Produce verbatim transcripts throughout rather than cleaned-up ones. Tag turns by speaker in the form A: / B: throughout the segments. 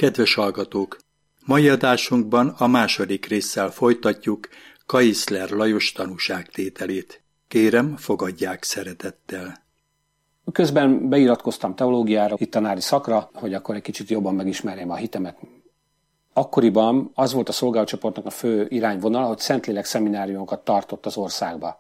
A: Kedves hallgatók! Mai adásunkban a második résszel folytatjuk Kayszler Lajos tanúságtételét. Kérem, fogadják szeretettel.
B: Közben beiratkoztam teológiára, itt tanári szakra, hogy akkor egy kicsit jobban megismerjem a hitemet. Akkoriban az volt a szolgálatcsoportnak a fő irányvonala, hogy Szentlélek szemináriumokat tartott az országba.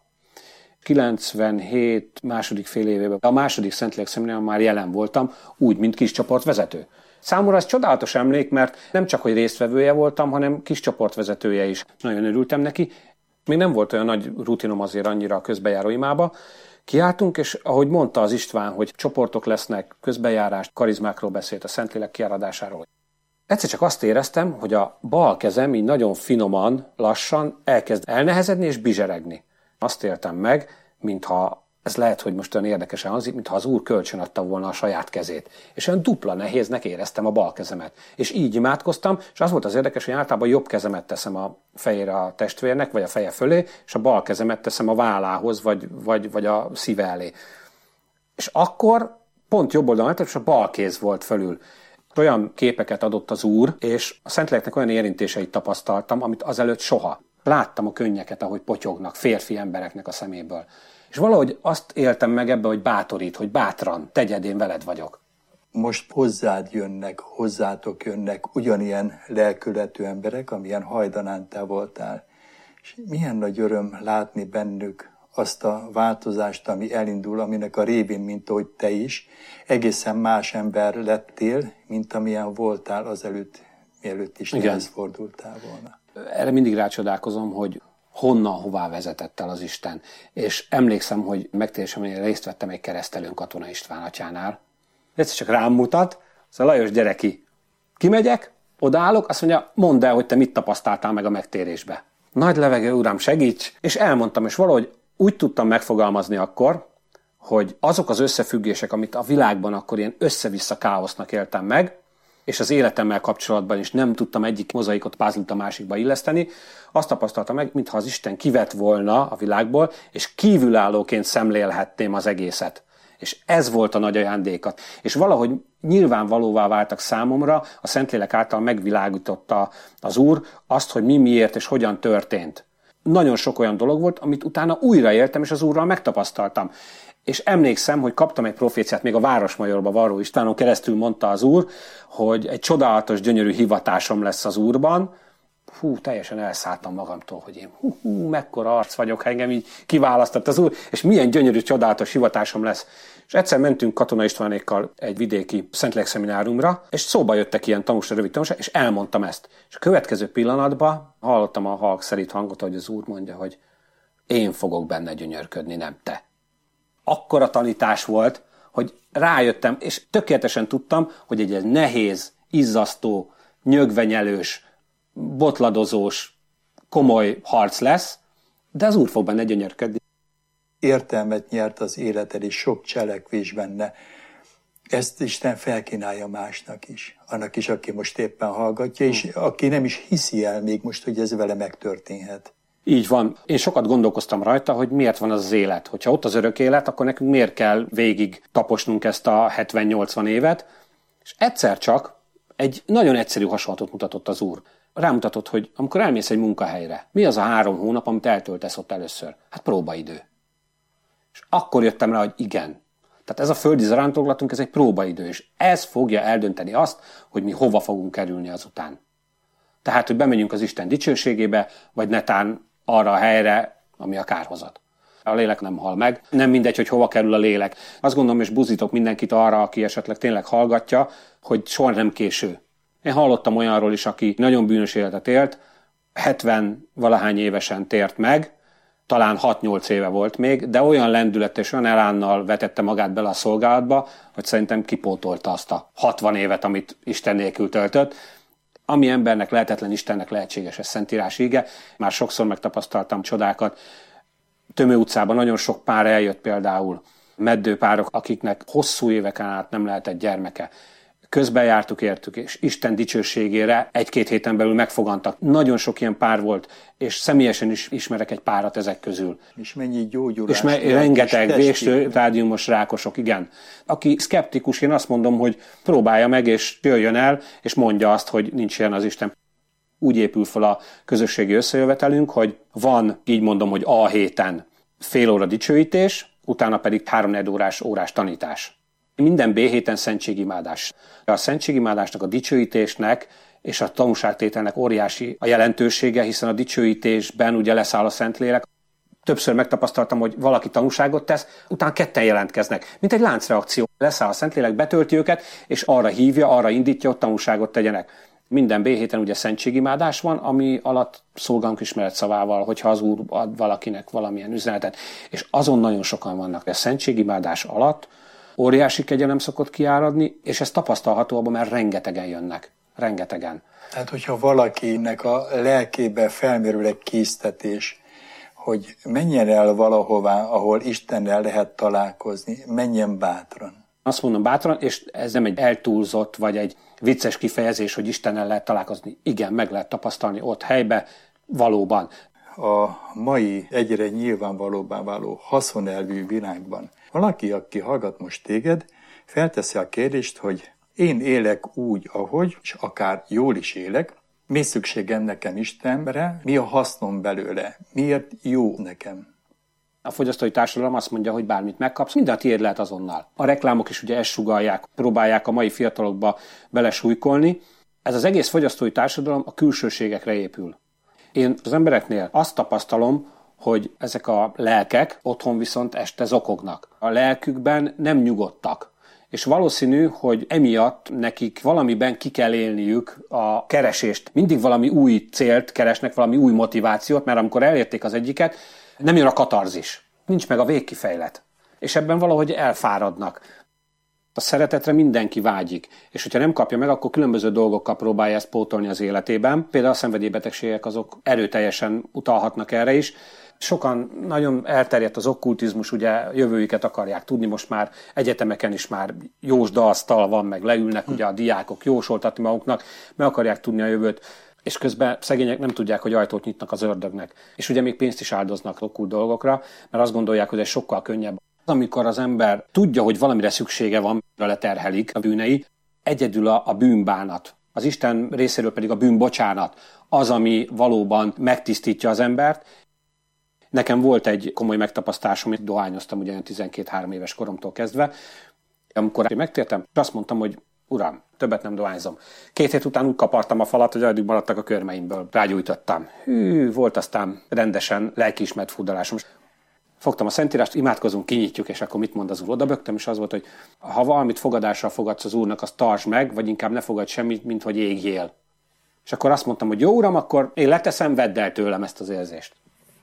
B: kilencvenhét második fél évében a második Szentlélek szemináriumon már jelen voltam, úgy, mint kis csoportvezető. Számomra ez csodálatos emlék, mert nem csak, hogy résztvevője voltam, hanem kis csoportvezetője is. Nagyon örültem neki. Még nem volt olyan nagy rutinom azért annyira a közbejáró imába. Kiálltunk, és ahogy mondta az István, hogy csoportok lesznek, közbejárást, karizmákról beszélt, a Szentlélek kiáradásáról. Egyszer csak azt éreztem, hogy a bal kezem így nagyon finoman, lassan elkezd elnehezedni és bizseregni. Azt éltem meg, mintha ez lehet, hogy most olyan érdekesen hangzik, mintha az Úr kölcsön adta volna a saját kezét. És olyan dupla nehéznek éreztem a bal kezemet. És így imádkoztam, és az volt az érdekes, hogy általában jobb kezemet teszem a fejére a testvérnek, vagy a feje fölé, és a bal kezemet teszem a vállához, vagy, vagy, vagy a szíve elé. És akkor pont jobb oldalon, és a bal kéz volt fölül. Olyan képeket adott az Úr, és a Szentléleknek olyan érintéseit tapasztaltam, amit azelőtt soha. Láttam a könnyeket, ahogy potyognak férfi embereknek a szeméből. És valahogy azt éltem meg ebbe, hogy bátorít, hogy bátran, tegyed, én veled vagyok.
A: Most hozzád jönnek, hozzátok jönnek ugyanilyen lelkületű emberek, amilyen hajdanán te voltál. És milyen nagy öröm látni bennük azt a változást, ami elindul, aminek a révén, mint ahogy te is, egészen más ember lettél, mint amilyen voltál azelőtt, mielőtt is ehhez fordultál volna.
B: Erre mindig rácsodálkozom, hogy honnan, hová vezetett el az Isten. És emlékszem, hogy megtérésem, én részt vettem egy keresztelőn Katona István atyánál. Egyszer csak rám mutat, szóval Lajos, gyere ki. Kimegyek, odaállok, azt mondja, mondd el, hogy te mit tapasztaltál meg a megtérésbe. Nagy levegő, uram, segíts! És elmondtam, és valahogy úgy tudtam megfogalmazni akkor, hogy azok az összefüggések, amit a világban akkor ilyen össze-vissza káosznak éltem meg, és az életemmel kapcsolatban is nem tudtam egyik mozaikot puzzle-t a másikba illeszteni, azt tapasztaltam meg, mintha az Isten kivett volna a világból, és kívülállóként szemlélhetném az egészet. És ez volt a nagy ajándékat. És valahogy nyilvánvalóvá váltak számomra, a Szentlélek által megvilágította az Úr azt, hogy mi miért és hogyan történt. Nagyon sok olyan dolog volt, amit utána újraéltem, és az Úrral megtapasztaltam. És emlékszem, hogy kaptam egy proféciát, még a Városmajorba Varró Istvánon keresztül mondta az Úr, hogy egy csodálatos, gyönyörű hivatásom lesz az Úrban. Hú, teljesen elszálltam magamtól, hogy én hú, hú, mekkora arc vagyok, engem így kiválasztott az Úr, és milyen gyönyörű, csodálatos hivatásom lesz. És egyszer mentünk Katona Istvánékkal egy vidéki Szentlélek szemináriumra, és szóba jöttek ilyen tanúság, rövid tanúság, és elmondtam ezt. És a következő pillanatban hallottam a halk szerint hangot, hogy az Úr mondja, hogy én fogok benne gyönyörködni, nem te. Akkora tanítás volt, hogy rájöttem, és tökéletesen tudtam, hogy egy ez nehéz, izzasztó, nyögvenyelős, botladozós, komoly harc lesz, de az Úr fog benne gyönyörködni.
A: Értelmet nyert az életed, és sok cselekvés benne. Ezt Isten felkínálja másnak is. Annak is, aki most éppen hallgatja, és aki nem is hiszi el még most, hogy ez vele megtörténhet.
B: Így van. Én sokat gondolkoztam rajta, hogy miért van az az élet. Hogyha ott az örök élet, akkor nekünk miért kell végig taposnunk ezt a hetven-nyolcvan évet. És egyszer csak egy nagyon egyszerű hasonlatot mutatott az Úr. Rámutatott, hogy amikor elmész egy munkahelyre, mi az a három hónap, amit eltöltesz ott először? Hát próbaidő. És akkor jöttem rá, hogy igen. Tehát ez a földi zarándokolatunk, ez egy próbaidő, és ez fogja eldönteni azt, hogy mi hova fogunk kerülni azután. Tehát, hogy bemegyünk az Isten dicsőségébe, vagy netán arra a helyre, ami a kárhozat. A lélek nem hal meg. Nem mindegy, hogy hova kerül a lélek. Azt gondolom, és buzítok mindenkit arra, aki esetleg tényleg hallgatja, hogy soha nem késő. Én hallottam olyanról is, aki nagyon bűnös életet élt, hetven valahány évesen tért meg, talán hat-nyolc éve volt még, de olyan lendület és olyan elánnal vetette magát bele a szolgálatba, hogy szerintem kipótolta azt a hatvan évet, amit Isten nélkül töltött. Ami embernek lehetetlen, Istennek lehetséges, ez Szentírás íge. Már sokszor megtapasztaltam csodákat. Tömő utcában nagyon sok pár eljött például, meddőpárok, akiknek hosszú éveken át nem lehetett gyermeke. közben jártuk, értük, és Isten dicsőségére egy-két héten belül megfogantak. Nagyon sok ilyen pár volt, és személyesen is ismerek egy párat ezek közül.
A: És mennyi gyógyulás.
B: És me- rengeteg végstadiumos rákosok, igen. Aki szkeptikus, én azt mondom, hogy próbálja meg, és jöjjön el, és mondja azt, hogy nincs ilyen az Isten. Úgy épül fel a közösségi összejövetelünk, hogy van, így mondom, hogy A héten fél óra dicsőítés, utána pedig három-négy órás órás tanítás. Minden B héten szentségimádás. A szentségimádásnak, a dicsőítésnek és a tanúságtételnek óriási a jelentősége, hiszen a dicsőítésben ugye leszáll a Szentlélek. Többször megtapasztaltam, hogy valaki tanúságot tesz, utána ketten jelentkeznek. Mint egy láncreakció. Leszáll a Szentlélek, betölti őket, és arra hívja, arra indítja, hogy tanúságot tegyenek. Minden B héten ugye szentségimádás van, ami alatt szolgálunk ismeret szavával, hogyha az Úr ad valakinek valamilyen üzenetet. És azon nagyon sokan vannak. A szentségimádás alatt óriási kegyelem szokott kiáradni, és ez tapasztalható abban, mert rengetegen jönnek. Rengetegen.
A: Tehát, hogyha valakinek a lelkébe felmerül egy késztetés, hogy menjen el valahová, ahol Istennel lehet találkozni, menjen bátran.
B: Azt mondom bátran, és ez nem egy eltúlzott, vagy egy vicces kifejezés, hogy Istennel lehet találkozni. Igen, meg lehet tapasztalni ott helybe, valóban.
A: A mai egyre nyilvánvalóbbá váló haszonelvű világban valaki, aki hallgat most téged, felteszi a kérdést, hogy én élek úgy, ahogy, és akár jól is élek, mi szükségem nekem Istenre, mi a hasznom belőle, miért jó nekem.
B: A fogyasztói társadalom azt mondja, hogy bármit megkapsz, minden a tiéd lehet azonnal. A reklámok is ugye ezt sugallják, próbálják a mai fiatalokba belesújkolni. Ez az egész fogyasztói társadalom a külsőségekre épül. Én az embereknél azt tapasztalom, hogy ezek a lelkek otthon viszont este zokognak. A lelkükben nem nyugodtak. És valószínű, hogy emiatt nekik valamiben ki kell élniük a keresést. Mindig valami új célt keresnek, valami új motivációt, mert amikor elérték az egyiket, nem jön a katarzis. Nincs meg a végkifejlet. És ebben valahogy elfáradnak. A szeretetre mindenki vágyik, és hogyha nem kapja meg, akkor különböző dolgokkal próbálja ezt pótolni az életében. Például a szenvedélybetegségek azok erőteljesen utalhatnak erre is. Sokan nagyon elterjedt az okkultizmus, ugye jövőjüket akarják tudni, most már egyetemeken is már jósdaasztal van, meg leülnek ugye a diákok jósoltatni maguknak, meg akarják tudni a jövőt, és közben szegények nem tudják, hogy ajtót nyitnak az ördögnek. És ugye még pénzt is áldoznak okkult dolgokra, mert azt gondolják, hogy ez sokkal könnyebb. Amikor az ember tudja, hogy valamire szüksége van, leterhelik a bűnei, egyedül a, a bűnbánat, az Isten részéről pedig a bűnbocsánat az, ami valóban megtisztítja az embert. Nekem volt egy komoly megtapasztásom, amit dohányoztam ugye tizenkét-három éves koromtól kezdve, amikor megtértem, azt mondtam, hogy Uram, többet nem dohányzom. Két hét után úgy kapartam a falat, hogy addig maradtak a körmeimből. Rágyújtottam. Hű, volt aztán rendesen lelkiismert furdalásom. Fogtam a Szentírást, imádkozunk, kinyitjuk, és akkor mit mond az Úr? Odabögtem, és az volt, hogy ha valamit fogadásra fogadsz az Úrnak, azt tartsd meg, vagy inkább ne fogadj semmit, mint hogy égjél. És akkor azt mondtam, hogy jó Uram, akkor én leteszem, vedd el tőlem ezt az érzést.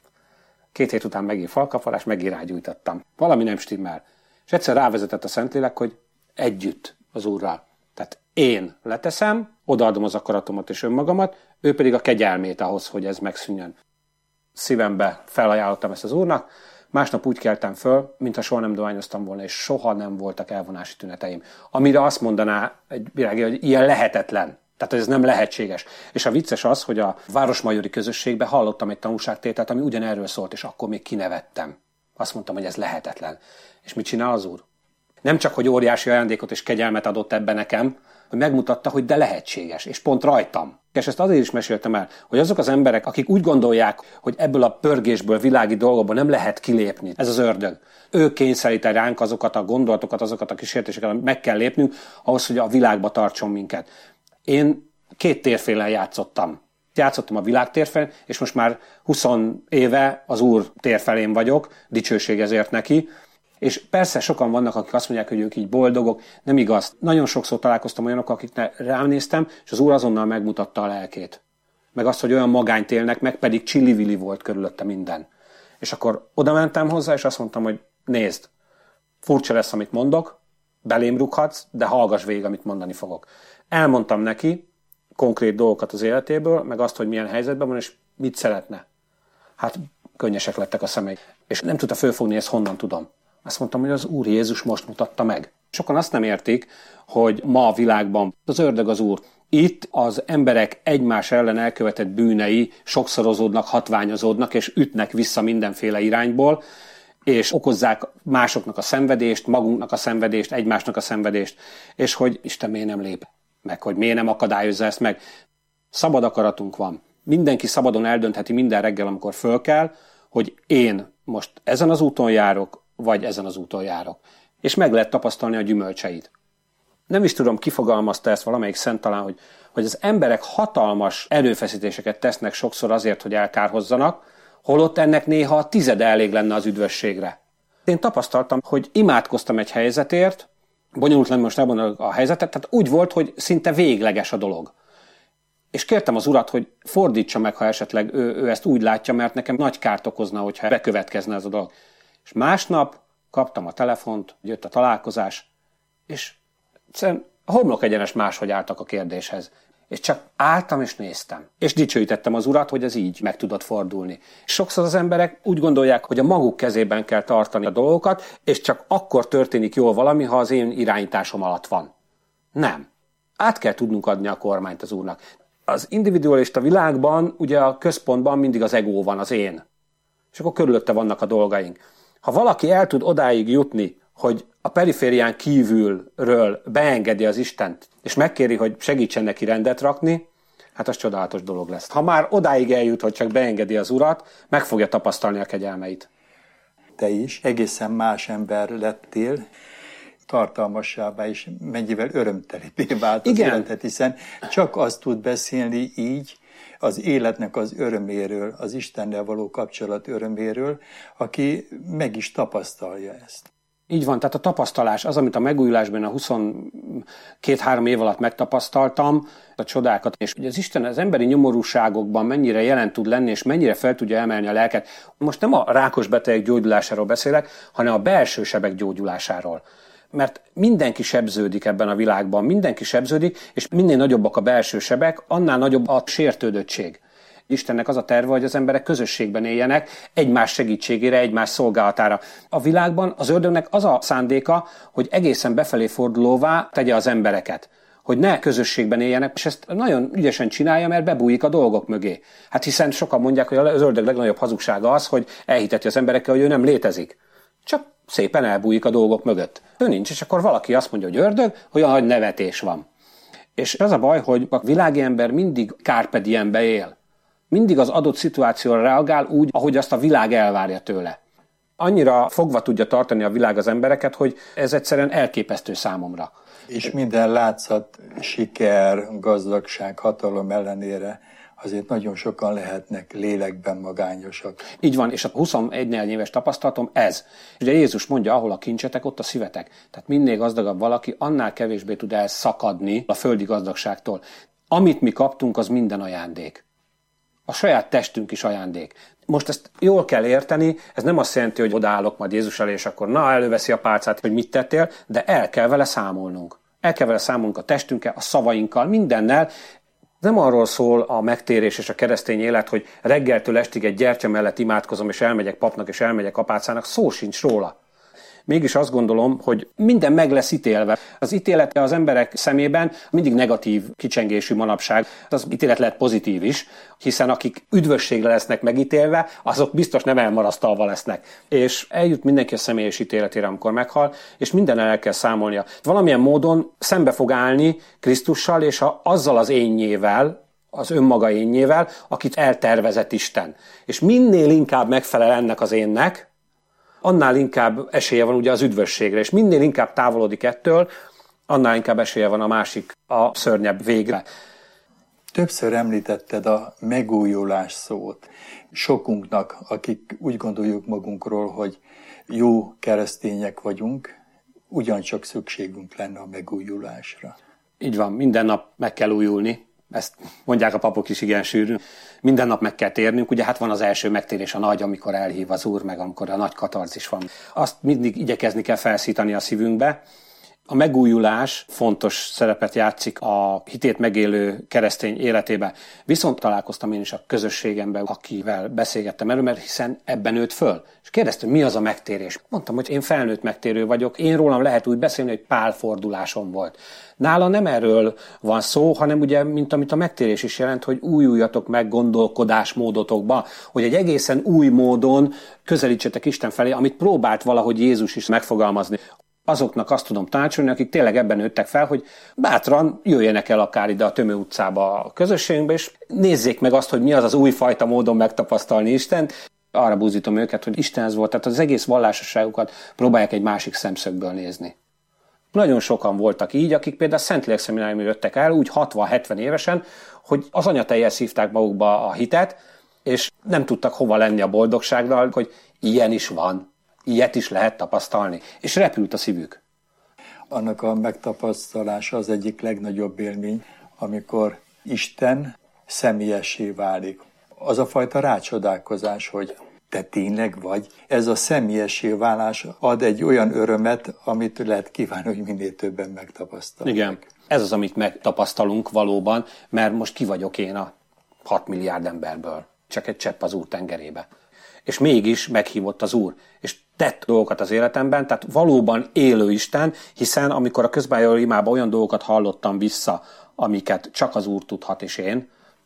B: Két hét után megint falkaparás, megint rágyújtottam. Valami nem stimmel. És egyszer rávezetett a Szentlélek, hogy együtt az Úrral. Tehát én leteszem, odaadom az akaratomat és önmagamat, ő pedig a kegyelmét ahhoz, hogy ez megszűnjön. Szívembe felajánlottam ezt az Úrnak, másnap úgy keltem föl, mintha soha nem dohányoztam volna, és soha nem voltak elvonási tüneteim. Amire azt mondaná egy világi, hogy ilyen lehetetlen. Tehát ez nem lehetséges. És a vicces az, hogy a városmajori közösségben hallottam egy tanúságtételt, ami ugyanerről szólt, és akkor még kinevettem. Azt mondtam, hogy ez lehetetlen. És mit csinál az Úr? Nem csak, hogy óriási ajándékot és kegyelmet adott ebbe nekem, hogy megmutatta, hogy de lehetséges, és pont rajtam. És ezt azért is meséltem el, hogy azok az emberek, akik úgy gondolják, hogy ebből a pörgésből, világi dolgokból nem lehet kilépni, ez az ördög. Ő kényszerít ránk azokat a gondolatokat, azokat a kísértéseket, amit meg kell lépnünk, ahhoz, hogy a világba tartson minket. Én két térfélen játszottam. Játszottam a világ térfelén, és most már húsz éve az Úr térfelén vagyok, dicsőség ezért neki. És persze sokan vannak, akik azt mondják, hogy ők így boldogok, nem igaz. Nagyon sokszor találkoztam olyanokkal, akiknek rám néztem, és az Úr azonnal megmutatta a lelkét. Meg azt, hogy olyan magányt élnek, meg pedig csili-vili volt körülötte minden. És akkor oda mentem hozzá, és azt mondtam, hogy nézd, furcsa lesz, amit mondok, belém rughatsz, de hallgass végig, amit mondani fogok. Elmondtam neki konkrét dolgokat az életéből, meg azt, hogy milyen helyzetben van, és mit szeretne. Hát könnyesek lettek a szemei. És nem tudta fölfogni, ezt honnan tudom. Azt mondtam, hogy az Úr Jézus most mutatta meg. Sokan azt nem értik, hogy ma a világban az ördög az úr. Itt az emberek egymás ellen elkövetett bűnei sokszorozódnak, hatványozódnak, és ütnek vissza mindenféle irányból, és okozzák másoknak a szenvedést, magunknak a szenvedést, egymásnak a szenvedést, és hogy Isten miért nem lép meg, hogy miért nem akadályozza ezt meg. Szabad akaratunk van. Mindenki szabadon eldöntheti minden reggel, amikor föl kell, hogy én most ezen az úton járok, vagy ezen az úton járok. És meg lehet tapasztalni a gyümölcseit. Nem is tudom, kifogalmazta ezt valamelyik szent talán, hogy, hogy az emberek hatalmas erőfeszítéseket tesznek sokszor azért, hogy elkárhozzanak, holott ennek néha a tizede elég lenne az üdvösségre. Én tapasztaltam, hogy imádkoztam egy helyzetért, bonyolult lenne most elmondani a helyzetet, tehát úgy volt, hogy szinte végleges a dolog. És kértem az Urat, hogy fordítsa meg, ha esetleg ő, ő ezt úgy látja, mert nekem nagy kárt okozna, hogyha bekövetkezne ez a dolog. És másnap kaptam a telefont, jött a találkozás, és a homlok egyenes máshogy álltak a kérdéshez. És csak álltam és néztem. És dicsőítettem az Urat, hogy ez így meg tudott fordulni. És sokszor az emberek úgy gondolják, hogy a maguk kezében kell tartani a dolgokat, és csak akkor történik jól valami, ha az én irányításom alatt van. Nem. Át kell tudnunk adni a kormányt az Úrnak. Az individualista világban, ugye a központban mindig az ego van, az én. És akkor körülötte vannak a dolgaink. Ha valaki el tud odáig jutni, hogy a periférián kívülről beengedi az Istent, és megkéri, hogy segítsen neki rendet rakni, hát az csodálatos dolog lesz. Ha már odáig eljut, hogy csak beengedi az Urat, meg fogja tapasztalni a kegyelmeit.
A: Te is egészen más ember lettél, tartalmasabbá is mennyivel örömtelibbé vált az életet, hiszen csak azt tud beszélni így az életnek az öröméről, az Istennel való kapcsolat öröméről, aki meg is tapasztalja ezt.
B: Így van, tehát a tapasztalás, az, amit a megújulásban a huszonkét-három év alatt megtapasztaltam, a csodákat, és hogy az Isten az emberi nyomorúságokban mennyire jelen tud lenni, és mennyire fel tudja emelni a lelket. Most nem a rákos betegek gyógyulásáról beszélek, hanem a belső sebek gyógyulásáról. Mert mindenki sebződik ebben a világban, mindenki sebződik, és minél nagyobbak a belső sebek, annál nagyobb a sértődöttség. Istennek az a terve, hogy az emberek közösségben éljenek, egymás segítségére, egymás szolgálatára. A világban az ördögnek az a szándéka, hogy egészen befelé fordulóvá tegye az embereket. Hogy ne közösségben éljenek, és ezt nagyon ügyesen csinálja, mert bebújik a dolgok mögé. Hát hiszen sokan mondják, hogy az ördög legnagyobb hazugsága az, hogy elhiteti az emberekkel, hogy ő nem létezik. Csak szépen elbújik a dolgok mögött. Ő nincs, és akkor valaki azt mondja, hogy ördög, hogy olyan nagy nevetés van. És az a baj, hogy a világi ember mindig carpe diembe él. Mindig az adott szituációra reagál úgy, ahogy azt a világ elvárja tőle. Annyira fogva tudja tartani a világ az embereket, hogy ez egyszerűen elképesztő számomra.
A: És minden látszat, siker, gazdagság, hatalom ellenére azért nagyon sokan lehetnek lélekben magányosak.
B: Így van, és a huszonegy éves tapasztalatom ez. Ugye Jézus mondja, ahol a kincsetek, ott a szívetek. Tehát minél gazdagabb valaki, annál kevésbé tud elszakadni a földi gazdagságtól. Amit mi kaptunk, az minden ajándék. A saját testünk is ajándék. Most ezt jól kell érteni, ez nem azt jelenti, hogy odaállok majd Jézus elé, és akkor na, előveszi a pálcát, hogy mit tettél, de el kell vele számolnunk. El kell vele számolnunk a testünkkel, a szavainkkal, mindennel. Nem arról szól a megtérés és a keresztény élet, hogy reggeltől estig egy gyertya mellett imádkozom, és elmegyek papnak, és elmegyek apácának, szó sincs róla. Mégis azt gondolom, hogy minden meg lesz ítélve. Az ítélete az emberek szemében mindig negatív kicsengésű manapság. Az ítélet lehet pozitív is, hiszen akik üdvösségre lesznek megítélve, azok biztos nem elmarasztalva lesznek. És eljut mindenki a személyes ítéletére, amikor meghal, és mindennel el kell számolnia. Valamilyen módon szembe fog állni Krisztussal, és a, azzal az énnyével, az önmaga énnyével, akit eltervezett Isten. És minél inkább megfelel ennek az énnek, annál inkább esélye van ugye az üdvösségre, és minél inkább távolodik ettől, annál inkább esélye van a másik, a szörnyebb végre.
A: Többször említetted a megújulás szót. Sokunknak, akik úgy gondoljuk magunkról, hogy jó keresztények vagyunk, ugyancsak szükségünk lenne a megújulásra.
B: Így van, minden nap meg kell újulni. Ezt mondják a papok is igen sűrűn. Minden nap meg kell térnünk, ugye hát van az első megtérés, a nagy, amikor elhív az Úr, meg amikor a nagy katarzis van. Azt mindig igyekezni kell felszítani a szívünkbe, A megújulás fontos szerepet játszik a hitét megélő keresztény életébe. Viszont találkoztam én is a közösségemben, akivel beszélgettem erről, mert hiszen ebben nőtt föl. És kérdeztem, mi az a megtérés? Mondtam, hogy én felnőtt megtérő vagyok, én rólam lehet úgy beszélni, hogy pálfordulásom volt. Nála nem erről van szó, hanem ugye, mint amit a megtérés is jelent, hogy újuljatok meg gondolkodásmódotokba, hogy egy egészen új módon közelítsetek Isten felé, amit próbált valahogy Jézus is megfogalmazni. Azoknak azt tudom tanácsolni, akik tényleg ebben nőttek fel, hogy bátran jöjjenek el akár ide a Tömő utcába a közösségünkbe, és nézzék meg azt, hogy mi az az újfajta módon megtapasztalni Istent. Arra buzdítom őket, hogy Istenhez volt, tehát az egész vallásosságukat próbálják egy másik szemszögből nézni. Nagyon sokan voltak így, akik például a Szentlélek szemináriumra jöttek el, úgy hatvan-hetven évesen, hogy az anyatejjel szívták magukba a hitet, és nem tudtak hova lenni a boldogsággal, hogy ilyen is van. Ilyet is lehet tapasztalni. És repült a szívük.
A: Annak a megtapasztalása az egyik legnagyobb élmény, amikor Isten személyessé válik. Az a fajta rácsodálkozás, hogy te tényleg vagy. Ez a személyessé válás ad egy olyan örömet, amit lehet kívánni, hogy minél többen megtapasztalják.
B: Igen, ez az, amit megtapasztalunk valóban, mert most ki vagyok én a hat milliárd emberből. Csak egy csepp az Úr tengerébe. És mégis meghívott az Úr, és tett dolgokat az életemben, tehát valóban élő Isten, hiszen amikor a közbájáró imában olyan dolgokat hallottam vissza, amiket csak az Úr tudhat, és én,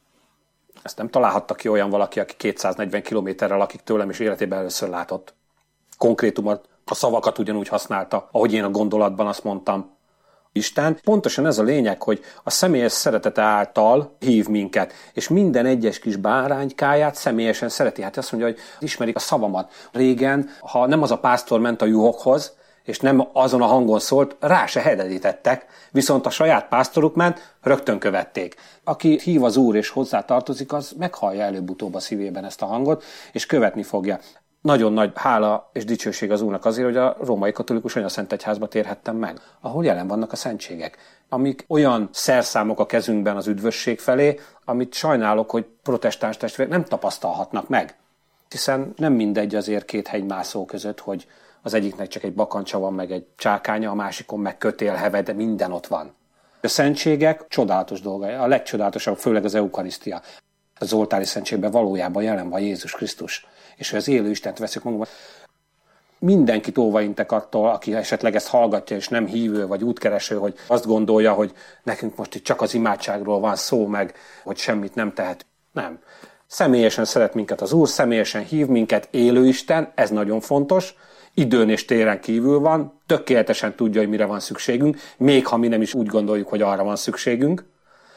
B: ezt nem találhatta ki olyan valaki, aki kétszáznegyven kilométerrel lakik tőlem, és életében először látott. Konkrétumot, a szavakat ugyanúgy használta, ahogy én a gondolatban azt mondtam. Isten, pontosan ez a lényeg, hogy a személyes szeretete által hív minket, és minden egyes kis báránykáját személyesen szereti. Hát azt mondja, hogy ismerik a szavamat. Régen, ha nem az a pásztor ment a juhokhoz, és nem azon a hangon szólt, rá se hededítettek, viszont a saját pásztoruk ment, rögtön követték. Aki hív az Úr és hozzá tartozik, az meghallja előbb-utóbb a szívében ezt a hangot, és követni fogja. Nagyon nagy hála és dicsőség az Úrnak azért, hogy a római katolikus anyaszentegyházba térhettem meg, ahol jelen vannak a szentségek, amik olyan szerszámok a kezünkben az üdvösség felé, amit sajnálok, hogy protestáns testvérek nem tapasztalhatnak meg. Hiszen nem mindegy azért két hegymászó között, hogy az egyiknek csak egy bakancsa van, meg egy csákánya, a másikon meg kötél, heve, de minden ott van. A szentségek csodálatos dolgai, a legcsodálatosabb, főleg az eukarisztia. Az oltári szentségben valójában jelen van Jézus Krisztus, és hogy az élő Istent veszük magunkban. Mindenkit óvaintek attól, aki esetleg ezt hallgatja, és nem hívő vagy útkereső, hogy azt gondolja, hogy nekünk most itt csak az imádságról van szó, meg hogy semmit nem tehet. Nem. Személyesen szeret minket az Úr, személyesen hív minket élő Isten, ez nagyon fontos, időn és téren kívül van, tökéletesen tudja, hogy mire van szükségünk, még ha mi nem is úgy gondoljuk, hogy arra van szükségünk,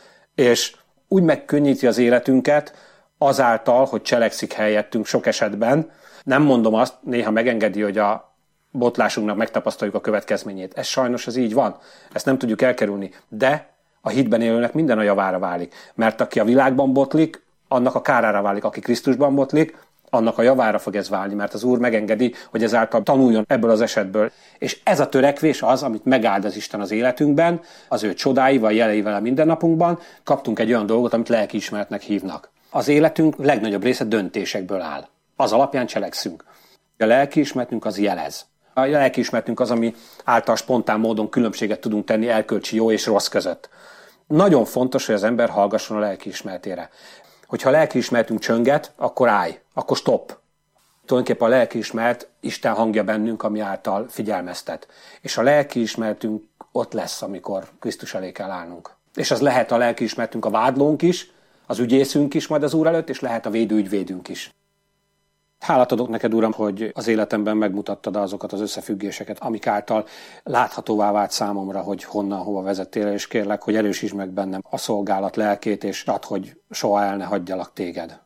B: és úgy megkönnyíti az életünket azáltal, hogy cselekszik helyettünk sok esetben. Nem mondom azt, néha megengedi, hogy a botlásunknak megtapasztaljuk a következményét. Ez sajnos az így van. Ezt nem tudjuk elkerülni. De a hitben élőnek minden a javára válik. Mert aki a világban botlik, annak a kárára válik. Aki Krisztusban botlik, annak a javára fog ez válni, mert az Úr megengedi, hogy ezáltal tanuljon ebből az esetből. És ez a törekvés az, amit megáld az Isten az életünkben, az ő csodáival, jeleivel a mindennapunkban. Kaptunk egy olyan dolgot, amit lelkiismeretnek hívnak. Az életünk legnagyobb része döntésekből áll. Az alapján cselekszünk. A lelkiismeretünk az jelez. A lelkiismeretünk az, ami által spontán módon különbséget tudunk tenni erkölcsi jó és rossz között. Nagyon fontos, hogy az ember hallgasson a lelkiismeretére. Hogyha a lelkiismeretünk csönget, akkor állj, akkor stop. Tulajdonképpen a lelkiismeret Isten hangja bennünk, ami által figyelmeztet. És a lelkiismeretünk ott lesz, amikor Krisztus elé kell állnunk. És az lehet a lelkiismeretünk a vádlónk is, az ügyészünk is majd az Úr előtt, és lehet a védőügyvédünk is. Hálát adok neked, Uram, hogy az életemben megmutattad azokat az összefüggéseket, amik által láthatóvá vált számomra, hogy honnan, hova vezettél, és kérlek, hogy erősítsd meg bennem a szolgálat lelkét, és add, hogy soha el ne hagyjalak téged.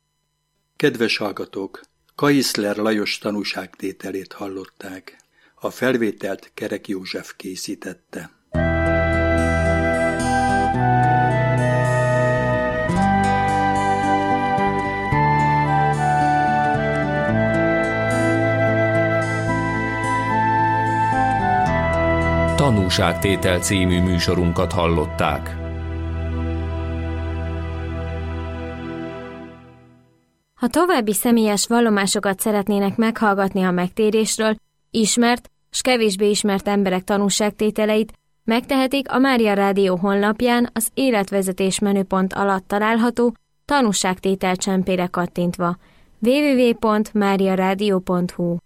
A: Kedves hallgatók, Kaiszler Lajos tanúságtételét hallották. A felvételt Kerek József készítette.
C: Tanúságtétel című műsorunkat hallották.
D: Ha további személyes vallomásokat szeretnének meghallgatni a megtérésről, ismert, s kevésbé ismert emberek tanúságtételeit megtehetik a Mária Rádió honlapján az életvezetés menüpont alatt található tanúságtétel csempére kattintva. double-u double-u double-u pont mária rádió pont hu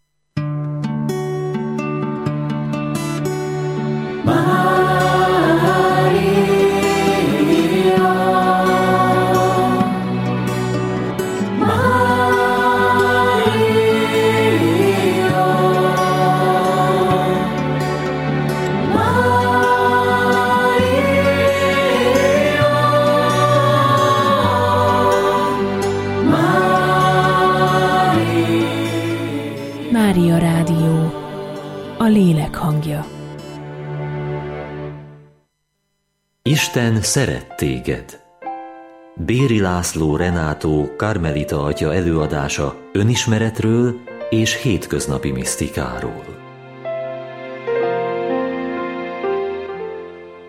E: Mária Rádió, a lélek hangja.
F: Isten szeret téged. Béri László Renátó karmelita atya előadása önismeretről és hétköznapi misztikáról.